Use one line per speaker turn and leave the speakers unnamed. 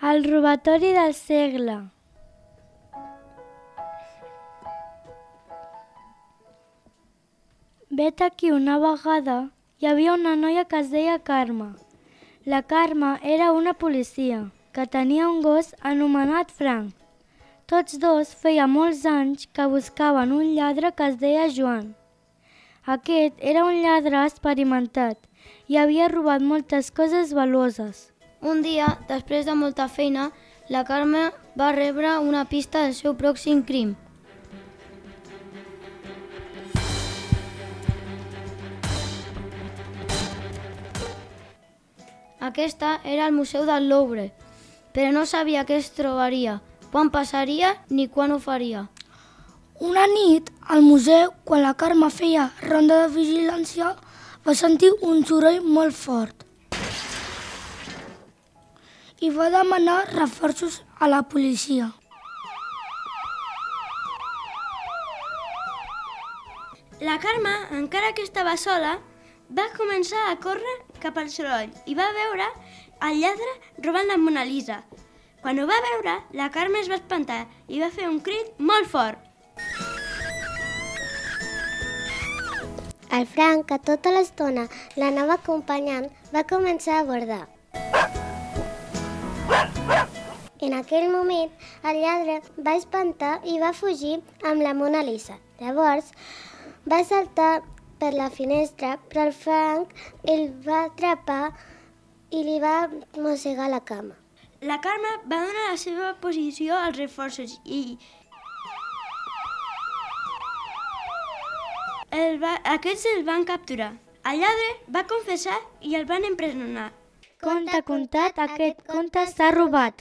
El robatori del segle. Vet aquí una vegada hi havia una noia que es deia Carme. La Carme era una policia que tenia un gos anomenat Frank. Tots dos feia molts anys que buscaven un lladre que es deia Joan. Aquest era un lladre experimentat i havia robat moltes coses valuoses.
Un dia, després de molta feina, la Carme va rebre una pista del seu pròxim crim. Aquesta era el Museu del Louvre, però no sabia què es trobaria, quan passaria ni quan ho faria.
Una nit, al museu, quan la Carme feia ronda de vigilància, va sentir un soroll molt fort i va demanar reforços a la policia.
La Carme, encara que estava sola, va començar a córrer cap al soroll i va veure el lladre robant la Mona Lisa. Quan ho va veure, la Carme es va espantar i va fer un crit molt fort.
El Frank, que tota l'estona l'anava acompanyant, va començar a bordar. En aquell moment, el lladre va espantar i va fugir amb la Mona Lisa. Llavors, va saltar per la finestra, però el Frank el va atrapar i li va mossegar la cama.
La Carme va donar la seva posició als reforços i aquests el van capturar. El lladre va confessar i el van empresonar.
Conte contat, aquest conte està robat.